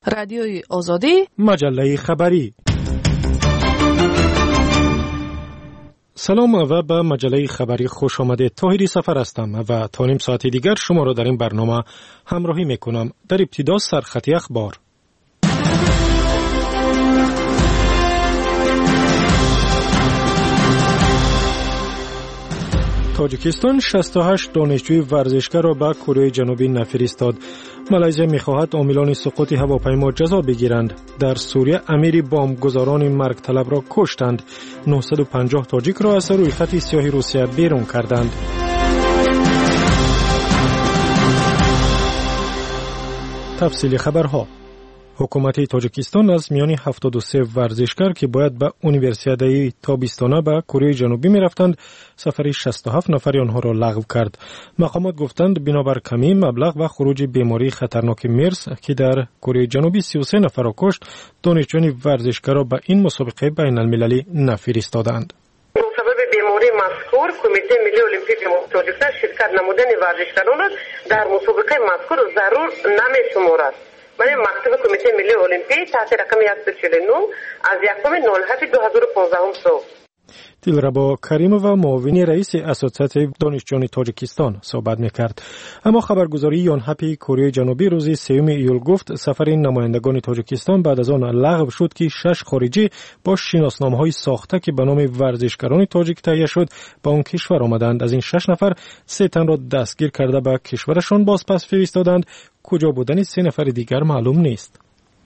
رادیوی آزادی، مجله خبری. سلام و به مجله خبری خوش آمده. طاهری سفر هستم و تا نیم ساعت دیگر شما را در این برنامه همراهی میکنم. در ابتدا سرخط اخبار. تاجیکستان 68 دانشجوی ورزشکار را به کره جنوبی نفرستاد. مالزی می‌خواهد عاملان سقوط هواپیما جزا بگیرند. در سوریه امیر بمبگذاران مرگ طلب را کشتند. 950 تاجیک را از روی خط سیاه روسیه بیرون کردند. تفصیل خبرها. حکومت تاجیکستان از میان 73 ورزشکار که باید به اونیورسیاده تابستانه به کره جنوبی می‌رفتند، سفر 67 نفر آنها را لغو کرد. مقامات گفتند بنابر کمی مبلغ و خروج بیماری خطرناک مرس که در کره جنوبی 33 نفر را کشت، دانشجویان ورزشکار را به این مسابقه بین المللی نفرستادند. سبب بیماری مذکور کمیته ملی المپیک تاجیکستان شرکت نمودن ورزشکاران را در مسابقه مذکور ضرور نمی‌شمارد. برای مکتب کمیته ملی المپیک تحت رقم 149 از 1/7/2015 صبح. دلربا کریمووا معاون رئیس اساتید دانشجویان تاجیکستان صحبت می‌کرد. اما خبرگزاری یونهپی کره جنوبی روز 3 ایول گفت سفر نمایندگان تاجیکستان بعد از آن لغو شد که 6 خارجی با شناسنامه‌های ساخته که به نام ورزشکاران تاجیک تهیه شد به آن کشور آمدند. از این 6 نفر 3 تن را دستگیر کرده به کشورشان بازپس فرستادند. کجا بودن 3 نفر دیگر معلوم نیست.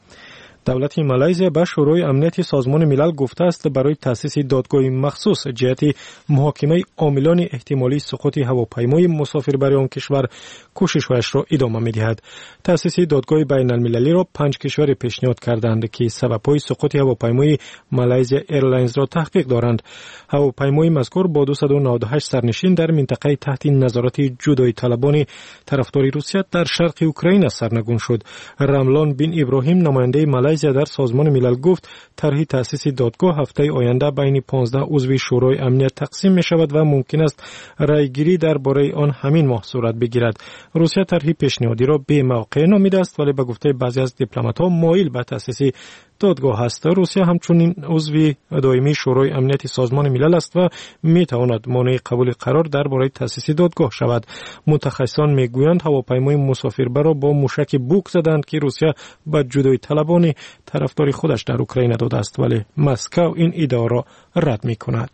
دولت مالزی به شورای امنیت سازمان ملل گفته است برای تأسیس دادگاه مخصوص جهت محاکمه عاملان احتمالی سقوط هواپیمای مسافربری آن کشور کوشش‌هایش را ادامه می‌دهد. تأسیس دادگاه بین المللی را 5 کشور پیشنهاد کردند که سبب‌های سقوط هواپیمای مالزی ایرلاینز را تحقیق دارند. هواپیمای مذکور با 298 سرنشین در منطقه تحت نظارت جدایی طلبان طرفدار روسیه در شرق اوکراین سرنگون شد. رملان بن ابراهیم نماینده مالزی در سازمان ملل گفت طرح تأسیس دادگاه هفته آینده بین 15 عضو شورای امنیت تقسیم می شود و ممکن است رأیگیری درباره آن همین ماه صورت بگیرد. روسیه طرح پیشنهادی را بی موقع نامیده است ولی به گفته بعضی از دیپلمات‌ها مایل به تأسیس دادگاه است. روسیه همچنین عضو دائمی شورای امنیت سازمان ملل است و می تواند مانع قبول قرار درباره تأسیس دادگاه شود. متخصصان میگویند هواپیمای مسافربر را با موشک بوک زدند که روسیه به جدایی طلبان طرفدار خودش در اوکراین داده است ولی مسکو این ادعا را رد می کند.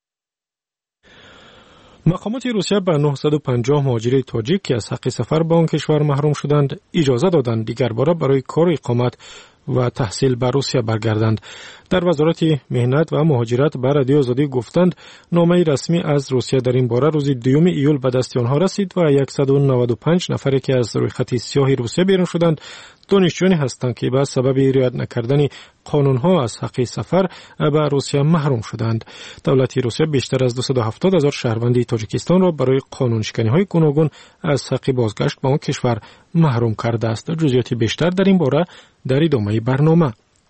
مقامات روسیه به 950 مهاجر تاجیک که از حق سفر به آن کشور محروم شدند اجازه دادند دیگر باره برای کار اقامت و تحصیل به روسیه برگردند. در وزارت مهنت و مهاجرت به رادیو آزادی گفتند نامه رسمی از روسیه در این باره روز 2 ایول به دست آنها رسید و 195 نفری که از روی خط سیاه روسیه بیرون شدند دانشجویانی هستند که به سبب رعایت نکردن قانون‌ها از حق سفر به روسیه محروم شدند. دولت روسیه بیشتر از 270,000 شهروند تاجیکستان را برای قانون‌شکنی‌های گوناگون از حق بازگشت به آن کشور محروم کرده است. جزئیات بیشتر در این باره در ادامه برنامه.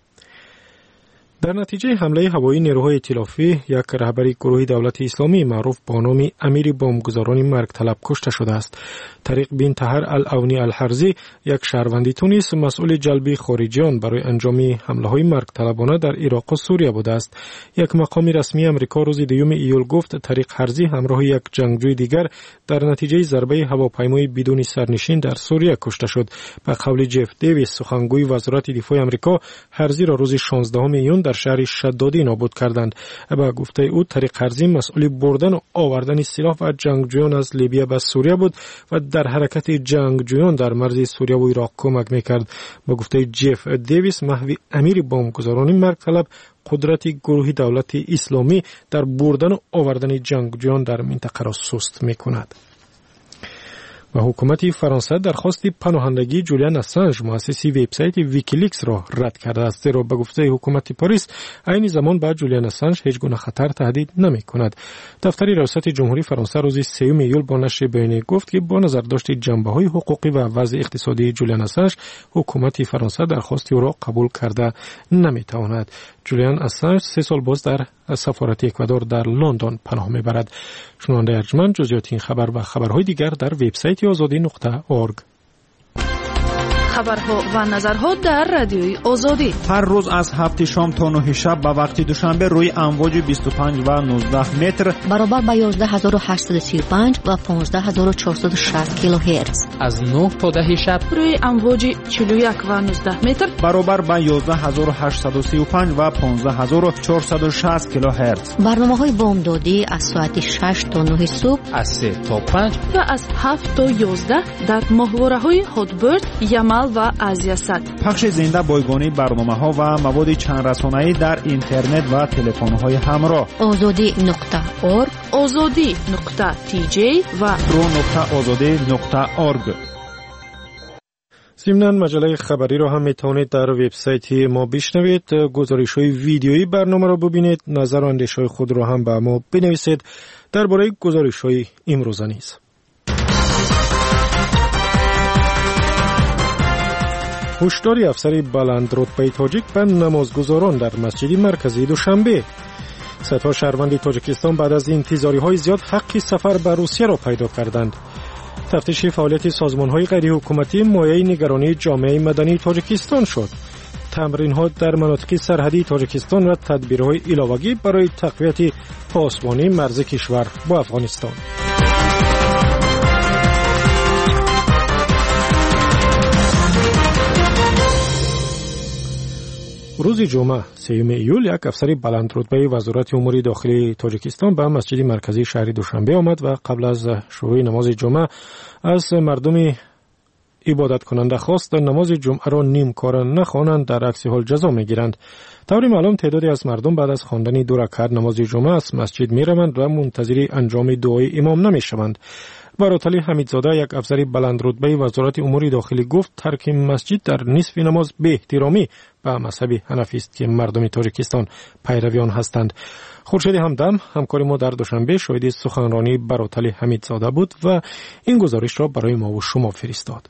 در نتیجه حمله هوایی نیروهای ائتلافی یک رهبر گروه دولت اسلامی معروف با نام امیر بمبگذاران مرگ طلب کشته شده است. طریق بن طاهر الاونی الحرزی یک شهروند تونس مسئول جلب خارجیان برای انجام حمله‌های مرگ طلبانه در عراق و سوریه بوده است. یک مقام رسمی آمریکا روز 2 ایول گفت طریق حرزی همراه یک جنگجوی دیگر در نتیجه ضربه هواپیمای بدون سرنشین در سوریه کشته شد. به قول جف دیویس سخنگوی وزارت دفاع آمریکا حرزی را روز 16 ایون در شهر شدادی نابود کردند. با گفته او طریق حرزی مسئول بردن و آوردن سلاح و جنگجویان از لیبی به سوریه بود و در حرکت جنگجویان در مرز سوریه و عراق کمک میکرد. با گفته جف دیویس محوی امیر بمبگذاران مرگ طلب قدرت گروه دولت اسلامی در بردن و آوردن جنگجویان در منطقه را سست میکند. و حکومت فرانسه درخواست پناهندگی جولیان اسانژ مؤسس وبسایت ویکیلیکس را رد کرده است، زیرا به گفته حکومت پاریس عین زمان بعد جولیان اسانژ هیچ گونه خطر تهدید نمی‌کند. دفتر ریاست جمهوری فرانسه روز 3 ایول با نشر بیانیه گفت که با نظر داشت جنبه‌های حقوقی و وضع اقتصادی جولیان اسانژ حکومت فرانسه درخواست او را قبول کرده نمی‌تواند. جولیان اسانژ 3 سال باز در سفارت اکوادور در لندن پناه میبرد. شنونده ارجمند جزئیات این خبر و خبرهای دیگر در وبسایت azadi.org. خبرها و نظرها در رادیوی آزادی. هر روز از 7 شام تا 9 شب به وقت دوشنبه روی امواج 25 و 19 متر برابر با 11835 و 15460 کیلوهرتز. از 9 تا 10 شب روی امواج 41 و 19 متر برابر با 11835 و 15460 کیلوهرتز. برنامه‌های بامدادی از ساعت 6 تا 9 صبح، از 3 تا 5 و از 7 تا 11 در ماهواره‌های هاتبرد، یمل و ازیاسد. پخش زنده بایگانی برنامه‌ها و مواد چند رسانه‌ای در اینترنت و تلفن‌های همراه. azadi.org، azadi.tj و pro.azadi.org. ضمناً مجله خبری را هم میتوانید در وبسایت ما بشنوید. گزارش‌های ویدیویی برنامه را ببینید. نظر و اندیشه‌های خود را هم به ما بنویسید درباره گزارش‌های امروزه نیز. هشدار افسر بلند رتبه تاجیک به نمازگزاران در مسجد مرکزی دوشنبه. صدها شهروند تاجیکستان بعد از انتظاری‌های زیاد حق سفر به روسیه را پیدا کردند. تفتیش فعالیت سازمان‌های غیر حکومتی مایه نگرانی جامعه مدنی تاجیکستان شد. تمرین‌ها در مناطق سرحدی تاجیکستان و تدبیرهای علاوه‌ای برای تقویت پاسبانی مرز کشور با افغانستان. روز جمعه 3 ایول یک افسر بلند رتبه وزارت امور داخلی تاجیکستان به مسجد مرکزی شهر دوشنبه آمد و قبل از شروع نماز جمعه از مردم عبادت کننده خواست نماز جمعه را نیم کار نخوانند، در عکس حال جزا میگیرند. طوری معلوم تعدادی از مردم بعد از خواندن 2 رکعت نماز جمعه از مسجد میروند و منتظر انجام دعای امام نمیشوند. براتلی حمیدزاده، یک افسر بلند رتبه وزارت امور داخلی، گفت ترک مسجد در نصف نماز به احترامی به مذهب حنفی است که مردم تاجیکستان پیروی آن هستند. خورشید همدم همکار ما در دوشنبه شاهد سخنرانی براتلی حمیدزاده بود و این گزارش را برای ما و شما فرستاد.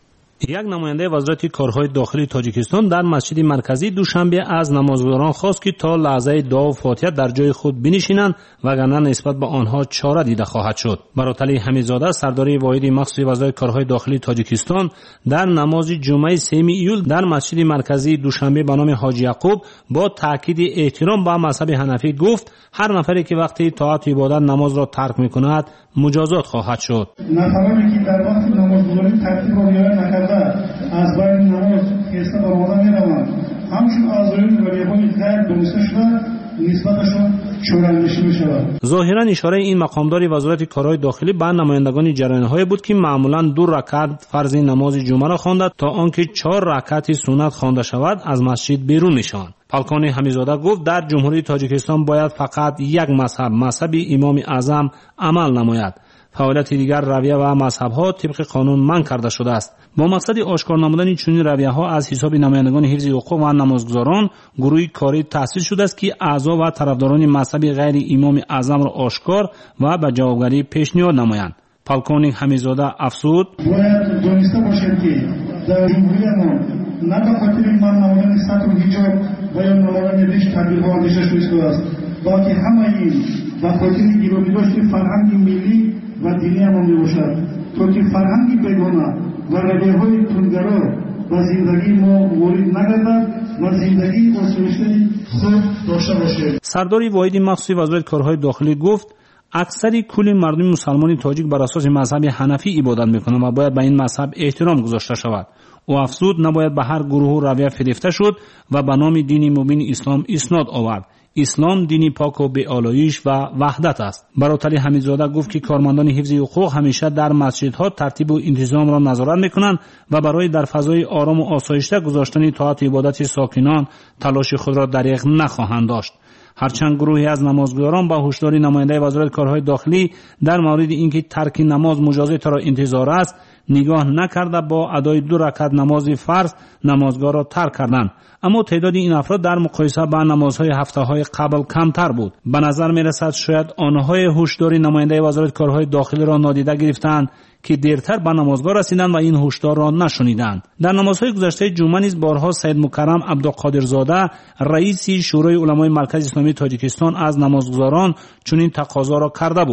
یک نماینده وزارت کارهای داخلی تاجیکستان در مسجد مرکزی دوشنبه از نمازگزاران خواست که تا لحظه دعا و فاتحه در جای خود بنشینند وگرنه نسبت به آنها چاره دیده خواهد شد. براتلی حمیدزاده، سردار واحد مخصوص وزارت کارهای داخلی تاجیکستان، در نماز جمعه 3 ایول در مسجد مرکزی دوشنبه به نام حاجی یعقوب با تاکید احترام به مذهب حنفی گفت هر نفری که وقتی طاعت و عبادت نماز را ترک می‌کند مجازات خواهد شد. نفرانی که در وقت نمازگزاری ترتیب را رعایت نکرده از بین نماز حساب آمده می‌روند، همچون اعضایان ولیعهد غیر دانسته شده نسبتشان چاره‌اندیشی می‌شود. ظاهراً اشاره این مقامدار وزارت کارهای داخلی به نمایندگان جریان‌های بود که معمولاً 2 رکعت فرض نماز جمعه را خواندند تا آنکه 4 رکعت سنت خوانده شود از مسجد بیرون نشاند. پالکانی حمیدزاده گفت در جمهوری تاجیکستان باید فقط یک مذهب امام اعظم عمل نماید. فعالیت دیگر رویه و مذهب‌ها طبق قانون منع کرده شده است. با مقصد آشکار نمودن چنین رویه‌ها از حساب نمایندگان حفظ حقوق و نمازگزاران گروهی کاری تأسیس شده است که اعضا و طرفداران مذهب غیر امام اعظم را آشکار و به جوابگری پیشنهاد نمایند. پالکانی حمیدزاده افزود: باید دانسته باشید که در جمهوری ما نه به خاطر من نمودن سطر و حجاب و یا نمودن ریش تبدیل‌ها اندیشه شده است، بلکه همه این به خاطر گرامی داشتن فرهنگ ملی و دینی ما میباشد تا که فرهنگ بیگانه و رویه‌های تندگرا و زندگی ما وارد نگردد و زندگی آسایشی خود داشته باشد. سردار واحد مخصوص وزارت کارهای داخلی گفت اکثر کل مردم مسلمان تاجیک بر اساس مذهب حنفی عبادت میکنند و باید به این مذهب احترام گذاشته شود. او افزود نباید به هر گروه رویه فریفته شد و به نام دین مبین اسلام اسناد آورد. اسلام دینی پاک و به آلایش و وحدت است. براتلی حمیدزاده گفت که کارمندان حفظ حقوق همیشه در مسجدها ترتیب و انتظام را نظارت میکنند و برای در فضای آرام و آسایشته گذاشتن طاعت عبادت ساکنان تلاش خود را دریغ نخواهند داشت. هرچند گروهی از نمازگزاران با هشدار نماینده وزارت کارهای داخلی در مورد اینکه ترک نماز مجازات را انتظار است نگاه نکرده با ادای 2 رکعت نماز فرض نمازگاه را ترک کردند، اما تعداد این افراد در مقایسه با نمازهای هفته‌های قبل کمتر بود. به نظر می‌رسد شاید آنهای هشدار نماینده وزارت کارهای داخلی را نادیده گرفتند که دیرتر به نمازگاه رسیدند و این هشدار را نشنیدند. در نمازهای گذشته جمعه نیز بارها سید مکرم عبدالقادرزاده رئیس شورای علمای مرکز اسلامی تاجیکستان از نمازگزاران چنین تقاضا را کرده بود.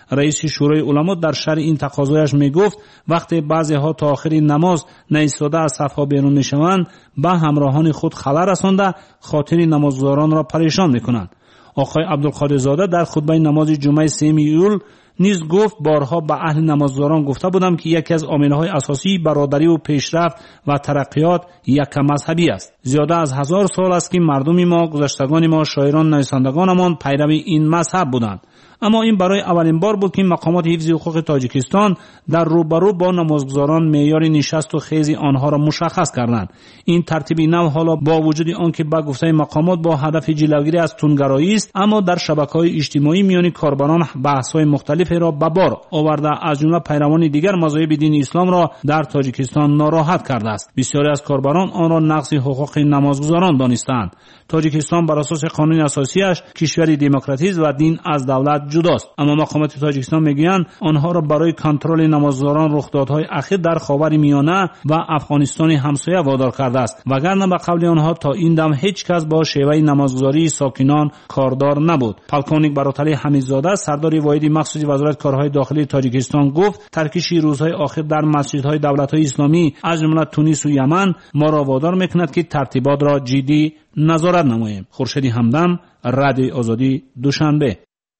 رئیس شورای علما در شرح این تقاضایش میگفت وقتی بعضی ها تا آخر نماز نایستاده از صفها بیرون میشوند به همراهان خود خلل رسانده خاطر نمازگزاران را پریشان میکنند. آقای عبدالقادر زاده در خطبه نماز جمعه 3 ایول نیز گفت بارها به اهل نمازگزاران گفته بودم که یکی از عامل‌های اساسی برادری و پیشرفت و ترقیات یک مذهبی است. زیاده از 1000 سال است که مردم ما، گذشتگان ما، شاعران نویسندگانمان پیرو این مذهب بودند. اما این برای اولین بار بود که مقامات حفظ حقوق تاجیکستان در روبرو با نمازگزاران معیار نشست و خیز آنها را مشخص کردند. این ترتیب نو حالا با وجود آنکه به گفته مقامات با هدف جلوگیری از تندگرایی است، اما در شبکه‌های اجتماعی میان کاربران بحث‌های مختلفی را به بار آورده از جمله پیروان دیگر مذاهب دین اسلام را در تاجیکستان ناراحت کرده است. بسیاری از کاربران آن را نقض حقوق نمازگزاران دانستند. تاجیکستان بر اساس قانون اساسیش کشوری دموکراتیک و دین از دولت جداست، اما مقامات تاجیکستان میگویند آنها را برای کنترل نمازگزاران رخدادهای اخیر در خاورمیانه و افغانستان همسایه وادار کرده است، وگرنه به قول آنها تا این دم هیچ کس با شیوه نمازگزاری ساکنان کاردار نبود. پالکونیک براتلی حمیدزاده سردار واحد مخصوص وزارت کارهای داخلی تاجیکستان گفت ترکیش روزهای آخر در مسجدهای دولت‌های اسلامی از جمله تونس و یمن ما را وادار میکند که ترتیبات را جدی نظارت نماییم. خورشید همدم، رادیوی آزادی، دوشنبه.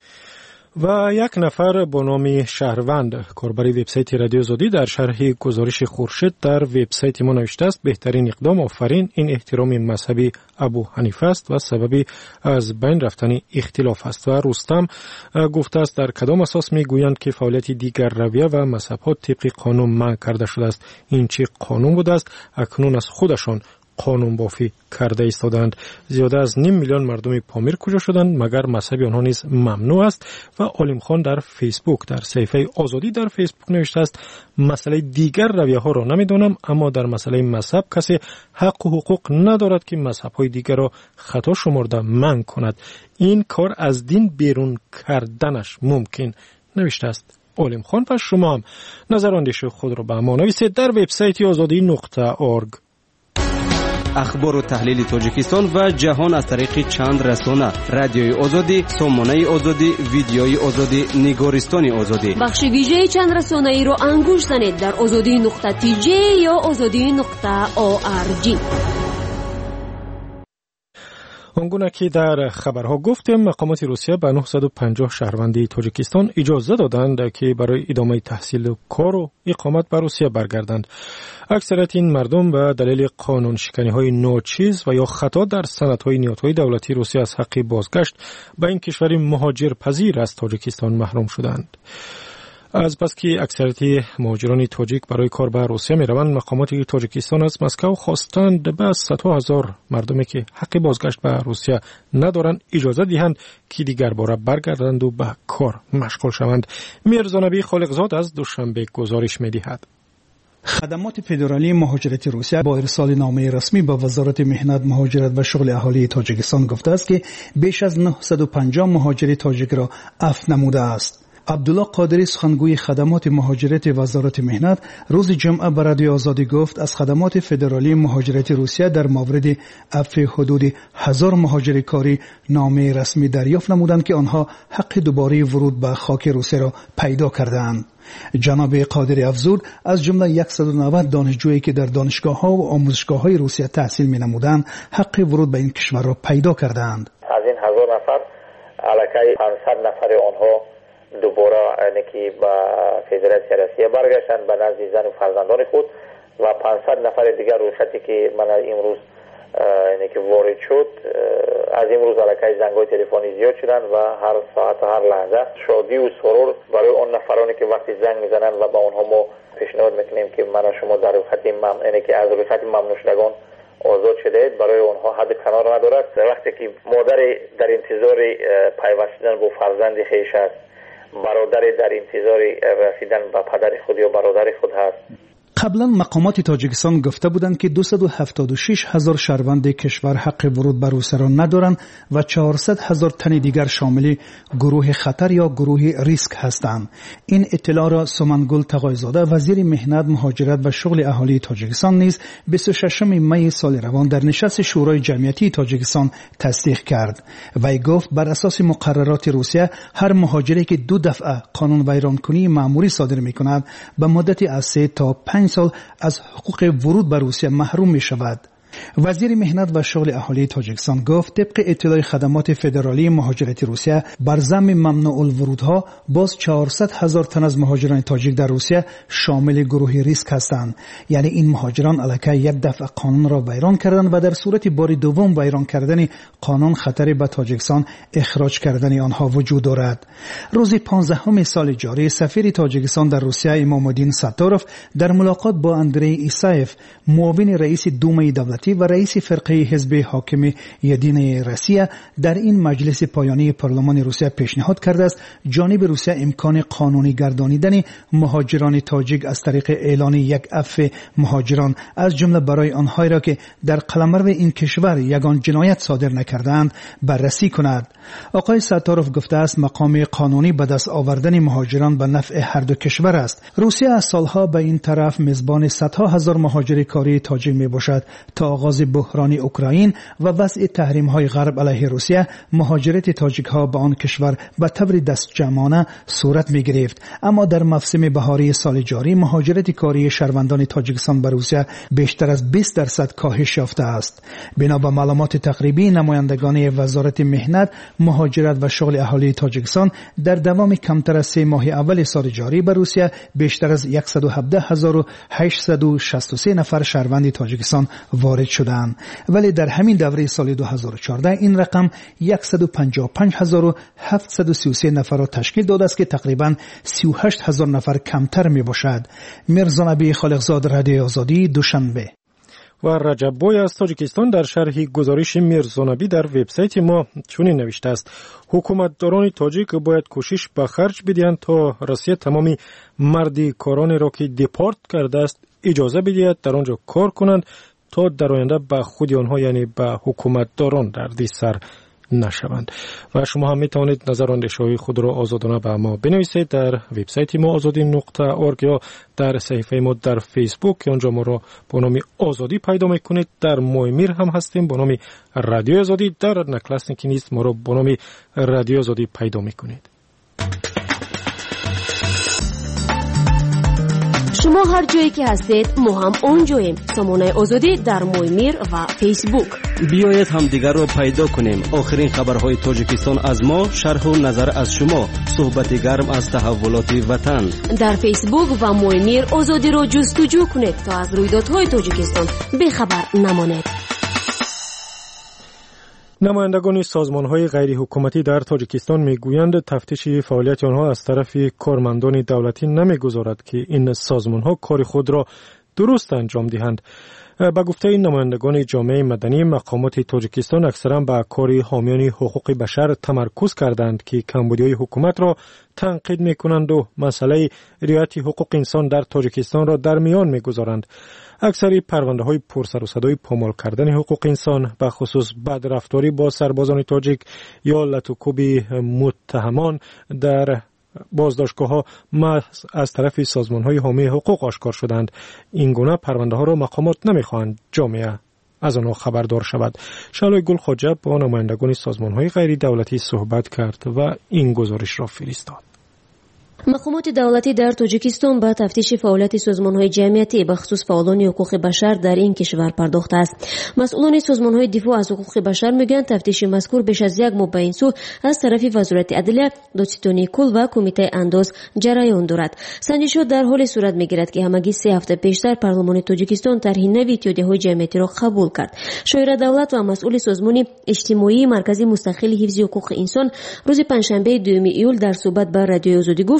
و یک نفر با نام شهروند کاربر وبسایت رادیو آزادی در شرح گزارش خورشید در وبسایت ما نوشته است بهترین اقدام آفرین این احترام مذهبی ابو حنیفه است و سببی از بین رفتن اختلاف است. و رستم گفته است در کدام اساس میگویند که فعالیت دیگر رویه و مذهب‌ها طبق قانون منع کرده شده است؟ این چه قانون بوده است؟ اکنون از خودشان قانون بافی کرده ایستادند. زیاده از 5 میلیون مردم پامیر کجا شدند مگر مذهب آنها نیز ممنوع است؟ و عالم خان در فیسبوک در صفحه آزادی در فیسبوک نوشته است مسئله دیگر رویه ها را نمیدانم، اما در مسئله مذهب کسی حق و حقوق ندارد که مذهب های دیگر را خطا شمرده منع کند. این کار از دین بیرون کردنش ممکن نوشته است عالم خان. و شما هم نظر و اندیشه خود را به ما نویسید در وبسایت azadi.org. اخبار و تحلیل تاجیکستان و جهان از طریق چند رسانه: رادیوی آزادی، سامانه آزادی، ویدیوی آزادی، نگارستان آزادی. بخش ویژه چند رسانه ای را انگوش زنید در azadi.tj یا azadi.org. آنگونه که در خبرها گفتیم مقامات روسیه به 950 شهروندی تاجیکستان اجازه دادند که برای ادامه تحصیل و کار و اقامت به روسیه برگردند. اکثریت این مردم به دلیل قانون شکنی‌های ناچیز و یا خطا در سندهای نیازهای دولتی روسیه از حق بازگشت به این کشور مهاجر پذیر از تاجیکستان محروم شدند. از پس که اکثریت مهاجران تاجیک برای کار به روسیه می روند، مقامات تاجیکستان از مسکو خواستند به صدها هزار مردمی که حق بازگشت به روسیه ندارند اجازه دهند که دیگر باره برگردند و به کار مشغول شوند. میرزا نبی خالقزاد از دوشنبه گزارش می دهد. خدمات فدرالی مهاجرت روسیه با ارسال نامه رسمی به وزارت مهنت، مهاجرت و شغل اهالی تاجیکستان گفته است که بیش از 950 مهاجر تاجیک را عفو نموده است. عبدالله قادری سخنگوی خدمات مهاجرت وزارت مهنت روز جمعه به رادیو آزادی گفت از خدمات فدرالی مهاجرت روسیه در مورد عفو حدود 1000 مهاجر کاری نامه رسمی دریافت نمودند که آنها حق دوباره ورود به خاک روسیه را پیدا کردند. جناب قادری افزود از جمله 190 دانشجویی که در دانشگاه‌ها و آموزشگاه‌های روسیه تحصیل می‌نمودند حق ورود به این کشور را پیدا کردند. از این 1000 نفر علاقه 500 نفر آنها دوباره که به فدراسیون روسیه برگشتند به نزد زن و فرزندان خود و 500 نفر دیگر روشتی که من امروز که وارد شد از امروز علاقه زنگ‌های تلفنی زیاد شدند و هر ساعت و هر لحظه شادی و سرور برای اون نفرانی که وقتی زنگ میزنند و با اونها ما پیشنهاد میکنیم که من شما در رخصت که از رخصت ممنوع شدگان آزاد شده برای اونها حد کنار ندارد. وقتی که مادر در انتظار پیوستن با فرزند خویش است، برادر در انتظار رسیدن به پدر خود یا برادر خود هست، قبلا مقامات تاجیکستان گفته بودند که 276,000 شهروند کشور حق ورود به روسیه را ندارند و 400,000 تن دیگر شامل گروه خطر یا گروه ریسک هستند. این اطلاع را سمنگل تقایزاده وزیر مهنت، مهاجرت و شغل اهالی تاجیکستان نیز 26 می سال روان در نشست شورای جمعیتی تاجیکستان تصدیق کرد. وی گفت بر اساس مقررات روسیه هر مهاجری که 2 دفعه قانون ویرانکنی مأموری صادر می‌کند به مدت از 3 تا 5 سال از حقوق ورود به روسیه محروم می شود. وزیر مهنت و شغل اهالی تاجیکستان گفت طبق اطلاع خدمات فدرالی مهاجرت روسیه بر ضمن ممنوع الورودها باز 400,000 تن از مهاجران تاجیک در روسیه شامل گروه ریسک هستند. یعنی این مهاجران علاوه یک دفعه قانون را ویران کردند و در صورت بار دوم ویران کردن قانون خطری به تاجیکستان اخراج کردن آنها وجود دارد. روز 15 سال جاری سفیر تاجیکستان در روسیه امام الدین ستاروف در ملاقات با اندری ایسایف معاون رئیس دومه دولتی و رئیس فرقه حزب حاکم یدین روسیه در این مجلس پایانی پارلمان روسیه پیشنهاد کرده است جانب روسیه امکان قانونی گردانیدن مهاجران تاجیک از طریق اعلان یک عفو مهاجران از جمله برای آنهایی را که در قلمرو این کشور یگان جنایت صادر نکردند بررسی کند. آقای ستاروف گفته است مقام قانونی به دست آوردن مهاجران به نفع هر دو کشور است. روسیه از سالها به این طرف میزبان صدها هزار مهاجر کاری تاجیک می باشد. تا آغاز بحران اوکراین و وضع تحریم‌های غرب علیه روسیه مهاجرت تاجیک‌ها به آن کشور به طور دستجمعانه صورت می‌گرفت. اما در موسم بهاری سال جاری مهاجرت کاری شهروندان تاجیکستان به روسیه بیشتر از 20% کاهش یافته است. بنا به معلومات تقریبی نمایندگان وزارت مهنت، مهاجرت و شغل اهالی تاجیکستان در دوام کمتر از 3 ماه اول سال جاری به روسیه بیشتر از 117,863 نفر شهروند تاجیکستان وارد شدند، ولی در همین دوره سال 2014 این رقم 155,733 نفر را تشکیل داده است که تقریباً 38,000 نفر کمتر می باشد. میرزا نبی خالقزاد، رادیو آزادی، دوشنبه. و رجب بوی از تاجیکستان در شرح گزارش میرزا نبی در وبسایت ما چنین نوشته است: حکومتداران تاجیک باید کوشش به خرج بدهند تا روسیه تمامی مردی کارانی را که دیپورت کرده است اجازه بدهد در آنجا کار کنند تا در آینده به خود آنها یعنی به حکومتداران دردی سر نشوند. و شما هم می توانید نظر اندیشه‌های خود را آزادانه به ما بنویسید در وبسایت ما azadi.org یا در صفحه ما در فیسبوک که آنجا ما را با نام آزادی پیدا میکنید. در مویمیر هم هستیم با نام رادیو آزادی. در نکلاسنیکی نیست ما را با نام رادیو آزادی پیدا میکنید. شما هر جایی که هستید ما هم اونجاییم. سامانه آزادی در مویمیر و فیسبوک. بیایید هم دیگر رو پیدا کنیم. آخرین خبرهای تاجیکستان از ما، شرح و نظر از شما، صحبت گرم از تحولات وطن. در فیسبوک و مویمیر آزادی رو جستجو کنید تا از رویدادهای تاجیکستان بی‌خبر نمانید. نمایندگان سازمان‌های غیر حکومتی در تاجیکستان می‌گویند تفتیش فعالیت آنها از طرف کارمندان دولتی نمی‌گذارد که این سازمان‌ها کار خود را درست انجام دهند. با گفته این نمایندگان جامعه مدنی، مقامات تاجیکستان اکثرا به کار حامیان حقوق بشر تمرکز کردند که کمبودی‌های حکومت را تنقید می‌کنند و مسئله رعایت حقوق انسان در تاجیکستان را در میان می‌گذارند. اکثر پرونده‌های پرسر و صدای پامال کردن حقوق انسان به خصوص بدرفتاری با سربازان تاجیک یا لطوکوب متهمان در بازداشتگاه‌ها از طرف سازمان‌های حامی حقوق آشکار شدند. این گونه پرونده‌ها را مقامات نمی‌خواهند جامعه از آنها خبردار شود. شالوی گل خواجه با نمایندگان سازمان‌های غیر دولتی صحبت کرد و این گزارش را فرستاد. مقامات دولتی در تاجیکستان به تفتیش فعالیت سازمان‌های جمعیتی به خصوص فعالان حقوق بشر در این کشور پرداخته است. مسئولان سازمان‌های دفاع از حقوق بشر میگویند تفتیش مذکور بیش از یک ماه به این سو از طرف وزارت عدلیه، دادستانی کل و کمیته انداز جریان دارد. سنجش‌ها در حال صورت میگیرد که همگی 3 هفته پیشتر پارلمان تاجیکستان طرح نوی اتحادیه‌های جمعیتی را قبول کرد. شورای دولت و مسئول سازمان اجتماعی مرکز مستقل حفظ حقوق انسان روز پنجشنبه 2 ایول در صحبت با رادیو آزادی گفت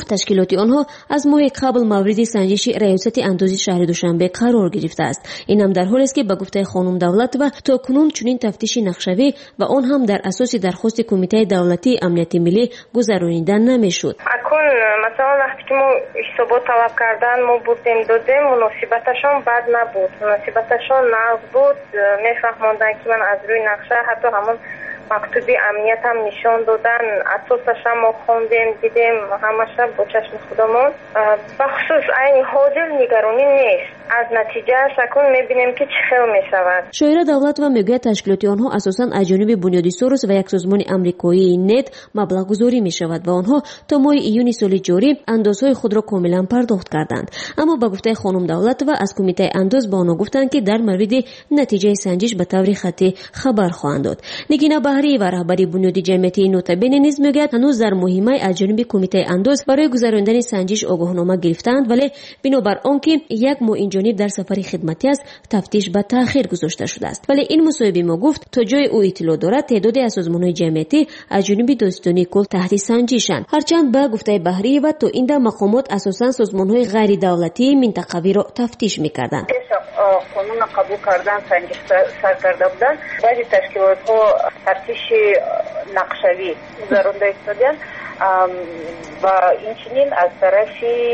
تشکیلات آنها از ماه قبل مورد سنجش ریاست اندوزی شهر دوشنبه قرار گرفته است. این هم در حالی است که به گفته خانم دولت و تاکنون چنین تفتیش نقشوی و آن هم در اساس درخواست کمیته دولتی امنیت ملی گذرانیده نمیشد. اکنون مثلا وقتی که ما حسابات طلب کردن ما بودیم دادیم مناسبتشان بد نبود، مناسبتشان نقض بود. میفهموندن که من از روی نقشه حتی همون مکتوبی امنیت هم نشان دادن، اساسش هم ما خوندیم دیدیم همشه با چشم خودمون. بخصوص این حاضر نگرانی نیست، از نتیجه شکون میبینیم که چه خیلی میشود. شاعر دولت و میگه تشکیلات آنها اساساً از جانب بنیادی سوروس و یک سازمان آمریکایی نت مبلغ گذاری میشود و آنها تا ماه ایون سال جاری اندازهای خود را کاملا پرداخت کردند. اما با گفته خانم دولت و از کمیته انداز با آنها گفتند که در مورد نتیجه سنجش به طور خطی خبر خواهند داد. نگینا بهری و رهبری بنیادی جمعیتی نوتابن نیز میگه هنوز در مهمه از جانب کمیته انداز برای گذراندن سنجش آگاهنامه گرفتند، ولی بنابر آنکه یک ماه جانب در سفر خدمتی است تفتیش به تأخیر گذاشته شده است. ولی این مصاحبه ما گفت تا جای او اطلاع دارد تعدادی از سازمان‌های جمعیتی از جانب داستانی کل تحت سنجش‌اند. هرچند به گفته بهری و تو این مقامات اساساً سازمان‌های غیر دولتی منطقوی را تفتیش می‌کردند. قانون قبول کردن سنجش سر کرده بودن، بعضی تشکیلات‌ها تفتیش نقشوی گذرانده ایستادن و این چنین از طرف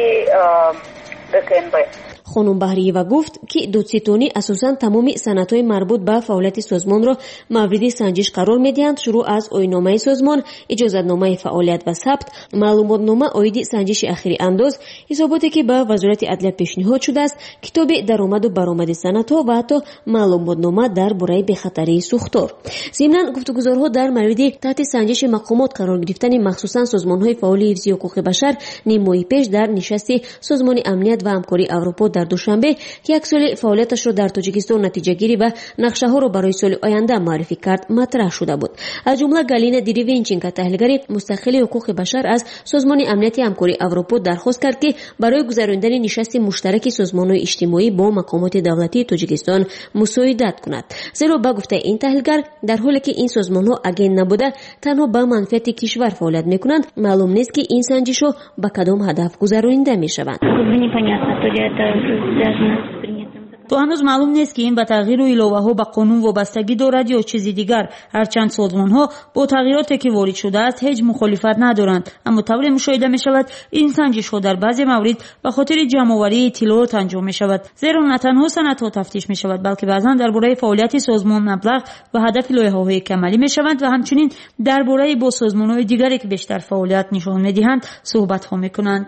بکنبای. خانم بهری و گفت که دادستانی اساساً تمام سندهای مربوط به فعالیت سازمان را مورد سنجش قرار می‌دهند، شروع از آیین‌نامه سازمان، اجازتنامه فعالیت و ثبت، معلوماتنامه عاید سنجش اخیری انداز، حساباتی که به وزارت عدلیه پیشنهاد شده است، کتاب درآمد و برآمد سندها و حتی معلوماتنامه درباره بخطری سوختار. ضمناً گفتگوزارها در مورد تحت سنجش مقامات قرار گرفتن مخصوصاً سازمان‌های فعال حفظ حقوق بشر نیمه‌ای پیش در نشست سازمان امنیت و همکاری اروپا در دوشنبه یک سال فعالیتش را در تاجیکستان نتیجه گیری و نقشه ها را برای سال آینده معرفی کرد مطرح شده بود. از جمله گالینا دیریوینچینکا تحلیلگر مستقل حقوق بشر از سازمان امنیت همکاری اروپا درخواست کرد که برای گذراندن نشست مشترک سازمان‌های اجتماعی با مقامات دولتی تاجیکستان مساعدت کند. زیرا با گفته این تحلیلگر در حالی که این سازمان‌ها اگه نبوده تنها به منفعت کشور فعالیت می‌کنند، معلوم نیست که این سنجش‌ها به کدام هدف گذرانده می‌شوند. تو هنوز معلوم نیست که این به تغییر و علاوه ها به قانون وابستگی دارد یا چیزی دیگر. هرچند سازمان ها با تغییراتی که وارد شده است هیچ مخالفت ندارند، اما طوری مشاهده می شود این سنجش ها در بعضی موارد به خاطر جمع‌آوری اطلاعات انجام می شود، زیرا نه تنها سندها تفتیش می شود بلکه بعضا درباره فعالیت سازمان مبلغ و هدف لایحه‌های کمالی می شوند و همچنین درباره با سازمان های دیگری که بیشتر فعالیت نشان می دهند صحبت ها می کنند.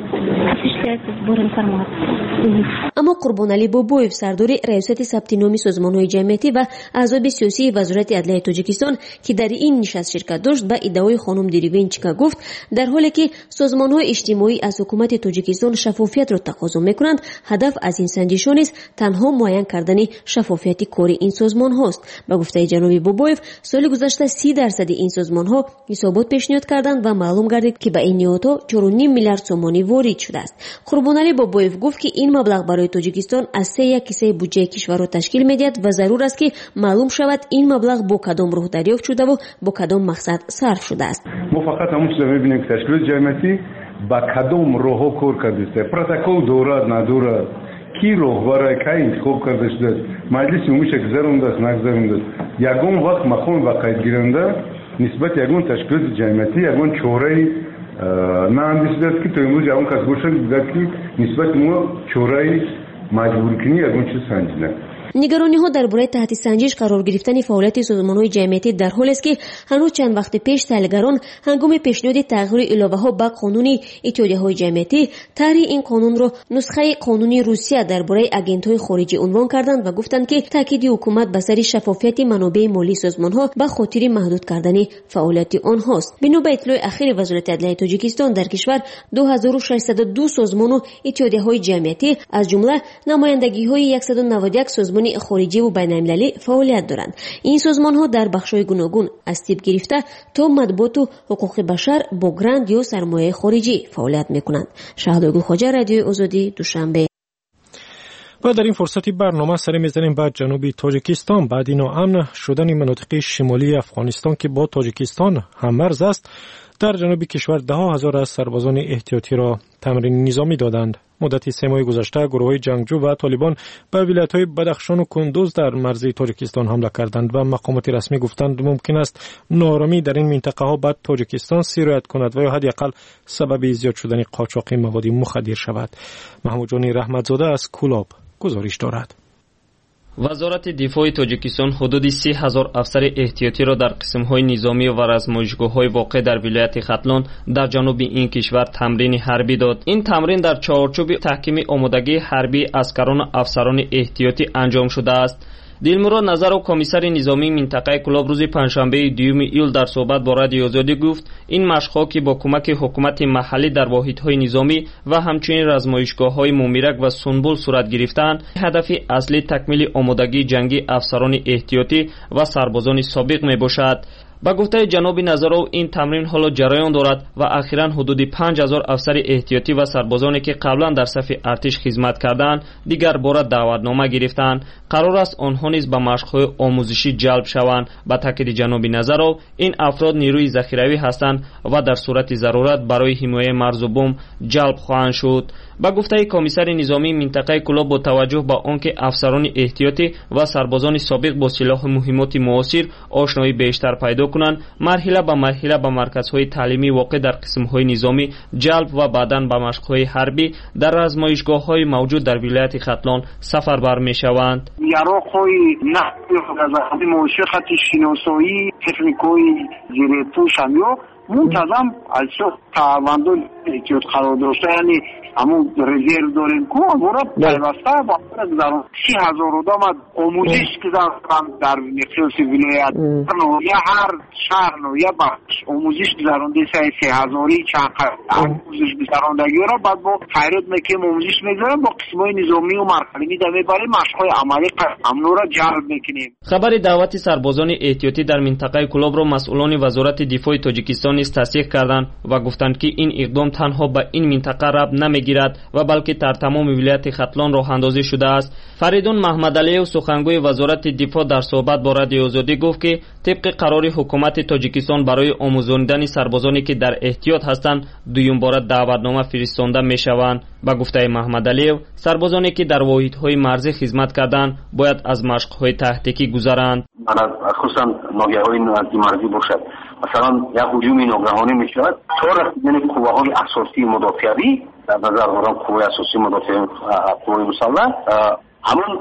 اما قربان علی بابویف سردار ریاست ثبت نام سازمان‌های جمعیتی و احزاب سیاسی وزارت عدلیه تاجیکستان که در این نشست شرکت داشت به ادعای خانم دیریوینچیکا گفت در حالی که سازمان‌های اجتماعی از حکومت تاجیکستان شفافیت را تقاضا می‌کنند، هدف از این سنجش نیست تنها معین کردن شفافیت کار این سازمان‌ها است. به گفته جناب بابویف سال گذشته 30% این سازمان‌ها حسابات پیشنهاد کردند و معلوم گردید که به این نیات‌ها 4.5 میلیارد سومانی وارد شده است. قربان علی بابویف گفت که این مبلغ برای تاجیکستان از 3 کیسه بودجه کشور را تشکیل می‌دهد و ضرور است که معلوم شود این مبلغ با کدام راه دریافت شده و با کدام مقصد صرف شده است. ما فقط همون چیزا می‌بینیم که تشکیلات جمعیتی با کدام راه‌ها کار کرده است، پروتکل دارد ندارد، کی راهبر کی انتخاب کرده شده است، مجلس عمومی گذرانده است نگذرانده است. یگان وقت مقام و قید گیرنده نسبت یگان تشکیلات جمعیتی یگان چاره نه اندیشیده است که تا امروز یگان کس باشد که نسبت ما چاره مجبور کنی یگان چیز سنجیده. نگرانی ها درباره تحت سنجش قرار گرفتن فعالیت سازمان‌های جمعیتی در حالی است که هنوز چند وقت پیش تحلیلگران هنگام پیشنهاد تغییر علاوه ها به قانون اتحادیه‌های جمعیتی طرح این قانون را نسخه قانون روسیه درباره آگنت‌های خارجی عنوان کردند و گفتند که تاکید حکومت به سر شفافیت منابع مالی سازمان‌ها به خاطر محدود کردن فعالیت آنهاست. بنا به اطلاع اخیر وزارت عدلیه تاجیکستان در کشور 2602 سازمان و اتحادیه‌های جمعیتی از جمله نمایندگی‌های 191 سازمان خارجی و بین‌المللی فعالیت دارند. این سازمان‌ها در بخش‌های گوناگون از تیپ گرفته تا مطبوعات و حقوق بشر با گرانت یا سرمایه خارجی فعالیت می‌کنند. شهدای گلخواجه، رادیو آزادی، دوشنبه. و در این فرصتی برنامه سر می‌زنیم بعد جنوبی تاجیکستان بعد ناامن شدن مناطق شمالی افغانستان که با تاجیکستان هم‌مرز است در جنوب کشور 10,000 از سربازان احتیاطی را تمرین نظامی دادند. مدت 3 ماه گذشته گروه‌های جنگجو و طالبان به ولایت‌های بدخشان و کندوز در مرز تاجیکستان حمله کردند و مقامات رسمی گفتند ممکن است ناآرامی در این منطقه ها به تاجیکستان سرایت کند و یا حداقل سبب زیاد شدن قاچاق مواد مخدر شود. محمود جان رحمتزاده از کولاب گزارش دارد. وزارت دفاع تاجیکستان حدود 30,000 افسر احتیاطی را در قسم‌های نظامی و رزمایشگاه‌های واقع در ولایت ختلان در جنوب این کشور تمرین حربی داد. این تمرین در چارچوب تحکیم آمادگی حربی عسکران و افسران احتیاطی انجام شده است. دلمراد نظرов کمیسر نظامی منطقه کلاب روز پنجشنبه 2 ایول در صحبت با رادیو آزادی گفت این مشق‌ها که با کمک حکومت محلی در واحدهای نظامی و همچنین رزمایشگاه‌های مومیرک و سنبل صورت گرفتند، هدف اصلی تکمیل آمادگی جنگی افسران احتیاطی و سربازان سابق میباشد. با گفته جناب نظرov این تمرین حالا جریان دارد و اخیراً حدود 5,000 افسر احتیاطی و سربازانی که قبلا در صف ارتش خدمت کردند دیگر بار دعوتنامه گرفتند. قرار است آنها نیز به مشق‌های آموزشی جلب شوند. با تاکید جناب نظرov این افراد نیروی ذخیروی هستند و در صورت ضرورت برای حمایت مرز و بم جلب خواهند شد. با گفته کمیسر نظامی منطقه کلاب با توجه به آنکه افسران احتیاطی و سربازان سابق با سلاح مهمات معاصر آشنایی بیشتر پیدا کنند، مرحله به مرحله به مرکزهای تعلیمی واقع در قسم‌های نظامی جلب و بعداً به مشق‌های حربی در آزمایشگاه‌های موجود در ولایت ختلان سفربر می‌شوند. یاروخوی نحوی موشخت شناسایی تکنیک‌های زیر پوش همیو منتظم از تعاون احتیاط قرار داشته، یعنی همون رزرو داریم که امورا پیوسته با گذارم 30,000 آدم آموزش گذارم در مقیاس ولایت یا هر شهر یا بخش آموزش گذارنده 3,000 چند آموزش گذارندگی را بعد با خیرات میکنیم آموزش میذارم با قسمای نظامی و مرکزی میبریم مشقای عملی امنو را جلب میکنیم. خبر دعوت سربازان احتیاطی در منطقه کلاب را مسئولان وزارت دفاع تاجیکستان نیز تصدیق کردند و گفتند که این اقدام تنها به این منطقه ربط نمیگیرد و بلکه در تمام ولایت ختلان راه اندازی شده است. فریدون محمدعلیو سخنگوی وزارت دفاع در صحبت با رادیو آزادی گفت که طبق قرار حکومت تاجیکستان برای آموزاندن سربازانی که در احتیاط هستند دوم بار دعوتنامه فرستاده میشوند. با گفته محمدعلیو سربازانی که در واحدهای مرزی خدمت کردند باید از مشق‌های تحقیقی گذرند. خصوصا ناگهانی مرزی باشد، مثلا یک هجوم ناگهانی میشود تا رسیدن قواهای اساسی مدافعی در نظر دارم قوای اساسی مدافع قوای مسلح همون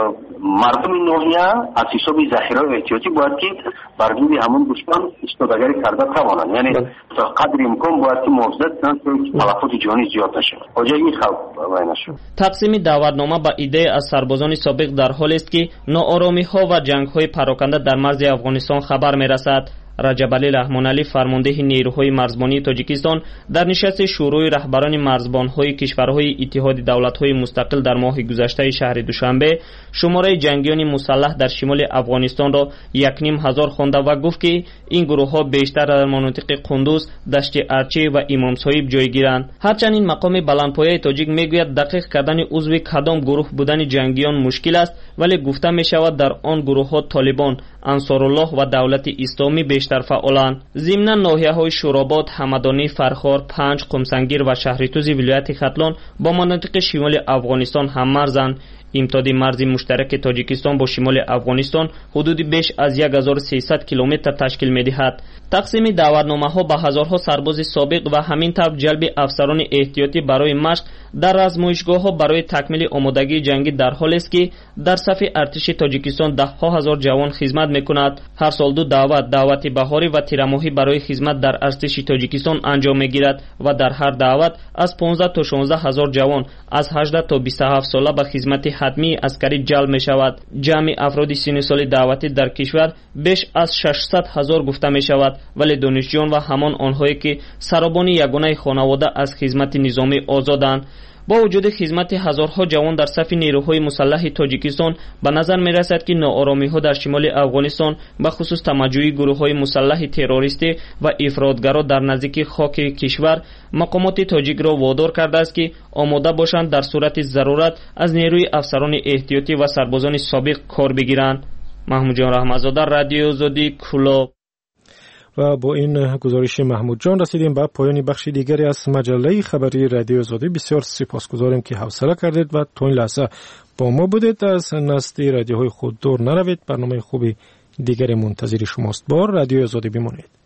مردم ناحیه از حساب ذخیره احتیاطی باید که برگیری همون دشمن استفاده کرده توانند، یعنی تا قدر امکان باید که محافظت کنند که تلفات جانی زیاد نشود. حاجه این خلق باید نشود. تقسیم دعوتنامه با ایده از سربازان سابق در حال است که ناآرامی ها و جنگ های پراکنده در مرز افغانستان خبر می رسد. رجب علی رحمانعلی فرمانده نیروهای مرزبانی تاجیکستان در نشست شورای رهبران مرزبان‌های کشورهای اتحاد دولت‌های مستقل در ماه گذشته شهر دوشنبه شماره جنگیان مسلح در شمال افغانستان را 1,500 خوانده و گفت که این گروه‌ها بیشتر در مناطق قندوز، دشت ارچی و امام صاحب جای گیرند. هرچند این مقام بلندپایه تاجیک میگوید دقیق کردن عضو کدام گروه بودن جنگیان مشکل است، ولی گفته می‌شود در آن گروه‌ها طالبان، انصارالله و دولت اسلامی بیشتر فعالند. ضمن ناحیه‌های شوراباد، همدانی، فرخار، پنج، قمسنگیر و شهرتوزی ولایت ختلان با مناطق شمال افغانستان هم مرزند. امتداد مرز مشترک تاجیکستان با شمال افغانستان حدود بیش از 1300 کیلومتر تشکیل می‌دهد. تقسیم دعوتنامه‌ها به هزارها سرباز سابق و همین طور جلب افسران احتیاطی برای مشق در آزمایشگاه‌ها برای تکمیل آمادگی جنگی در حالی است که در صف ارتش تاجیکستان ده‌ها هزار جوان خدمت می‌کند. هر سال دو دعوت بهاری و تیرماهی برای خدمت در ارتش تاجیکستان انجام می‌گیرد و در هر دعوت از 15 تا 16 هزار جوان از 18 تا 27 ساله به خدمت حتمی عسکری جلب می‌شود. جمع افراد سن سال دعوتی در کشور بیش از 600 هزار گفته می‌شود، ولی دانشجویان و همان آنهایی که سربان یگانه خانواده از خدمت نظامی آزادند. با وجود خدمت هزارها جوان در صف نیروهای مسلح تاجیکستان به نظر می رسد که ناآرامی‌ها در شمال افغانستان به خصوص تمجید گروه‌های مسلح تروریستی و افراطگرا در نزدیک خاک کشور مقامات تاجیک را وادار کرده است که آماده باشند در صورت ضرورت از نیروی افسران احتیاطی و سربازان سابق کار بگیرند. محمود جان رحمتزاده، رادیو آزادی، کلاب. و با این گزارش محمود جان رسیدیم به پایان بخش دیگری از مجله خبری رادیو آزادی. بسیار سپاسگزاریم که حوصله کردید و تا این لحظه با ما بودید. از نزد رادیوهای خود دور نروید. برنامه خوبی دیگری منتظر شماست. با رادیو آزادی بمانید.